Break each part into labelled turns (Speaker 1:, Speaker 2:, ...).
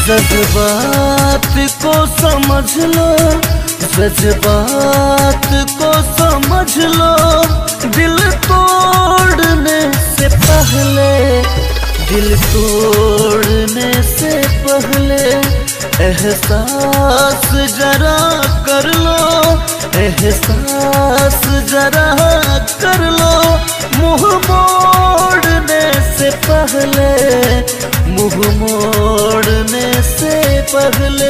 Speaker 1: जज्बात को समझ लो, जज्बात को समझ लो, दिल तोड़ने से पहले, दिल तोड़ने से पहले एहसास जरा कर लो, एहसास जरा कर लो। मुँह मोड़ने से पहले, मुँह मोड़ने से पहले।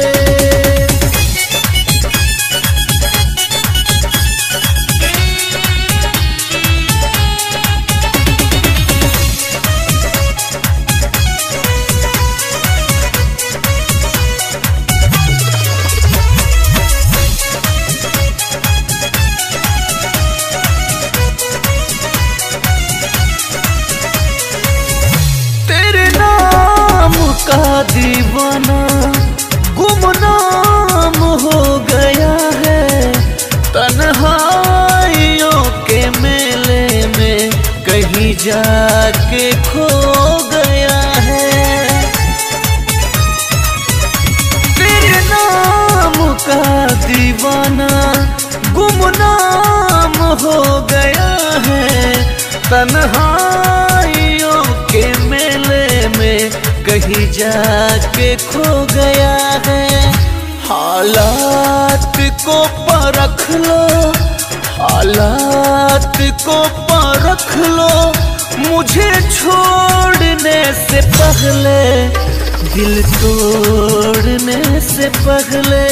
Speaker 1: का दीवाना गुमनाम हो गया है, तन्हाइयों के मेले में कहीं जाके खो गया है। तेरे नाम का दीवाना गुमनाम हो गया है, तन्हाइयों के मेले में कहीं जाके खो गया है। हालात को परख लो, हालात को परख लो, मुझे छोड़ने से पहले, दिल तोड़ने से पहले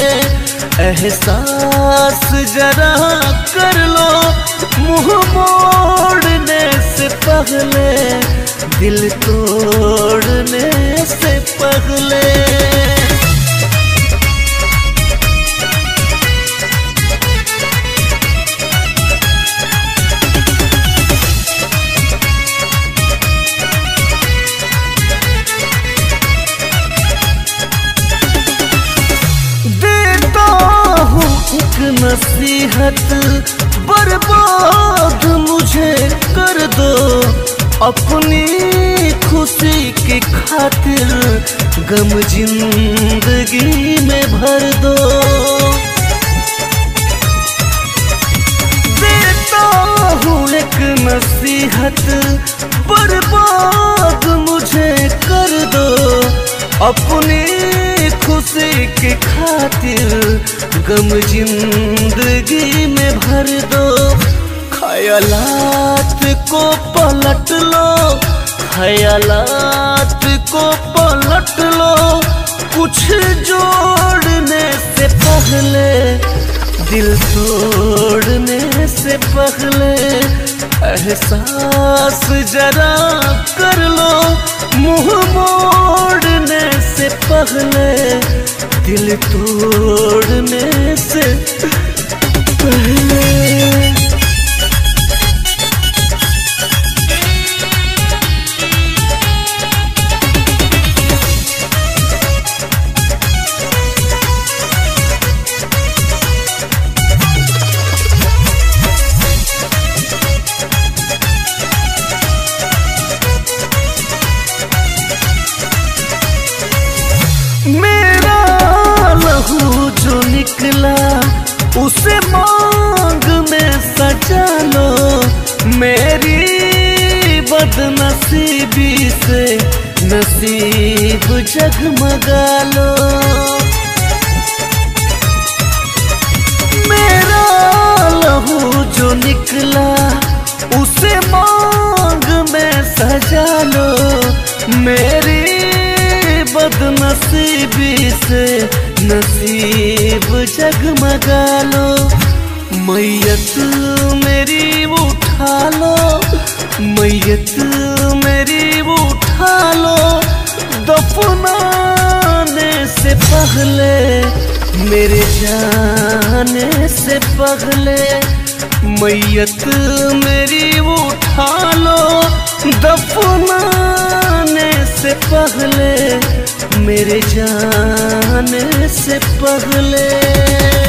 Speaker 1: एहसास जरा कर लो। मुँह मोड़ने से पहले, दिल तोड़ने से पहले। देता हूँ एक नसीहत, बर्बाद मुझे कर दो, अपनी खुशी की खातिर गम जिंदगी में भर दो। देता हूँ एक नसीहत, बर्बाद मुझे कर दो, अपनी खुशी की खातिर गम जिंदगी में भर दो। ख्यालात को पलट लो, ख्यालात को पलट लो, कुछ जोड़ने से पहले, दिल तोड़ने से पहले एहसास जरा कर लो। मुँह मोड़ने से पहले, दिल तोड़ने से पहले। मेरा लहू जो निकला उसे मांग में सजा लो, मेरी बदनसीबी से नसीब जगमगा लो। मेरा लहू जो निकला उसे मांग में सजा लो, मेरी बदनसीबी से नसीब जगमगा लो। मैयत मेरी उठा लो, मैयत मेरी उठा लो, दफनाने से पहले, मेरे जाने से पहले मैयत मेरी उठा लो, दफनाने से पहले, मेरे जाने से पहले।